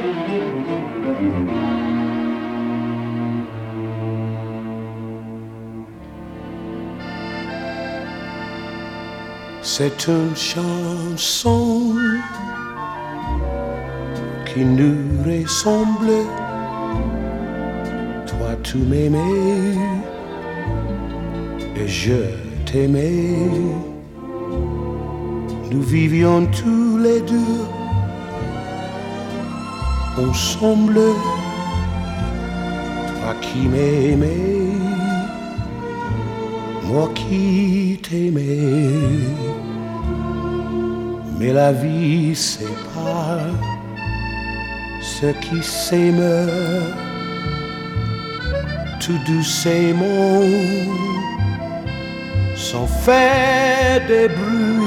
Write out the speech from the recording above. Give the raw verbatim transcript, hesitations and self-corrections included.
C'est une chanson qui nous ressemble. Toi tu m'aimais et je t'aimais. Nous vivions tous les deux ensemble. Toi qui m'aimais, moi qui t'aimais. Mais la vie sépare ceux qui s'aiment. Tout doucement, sans faire des bruits.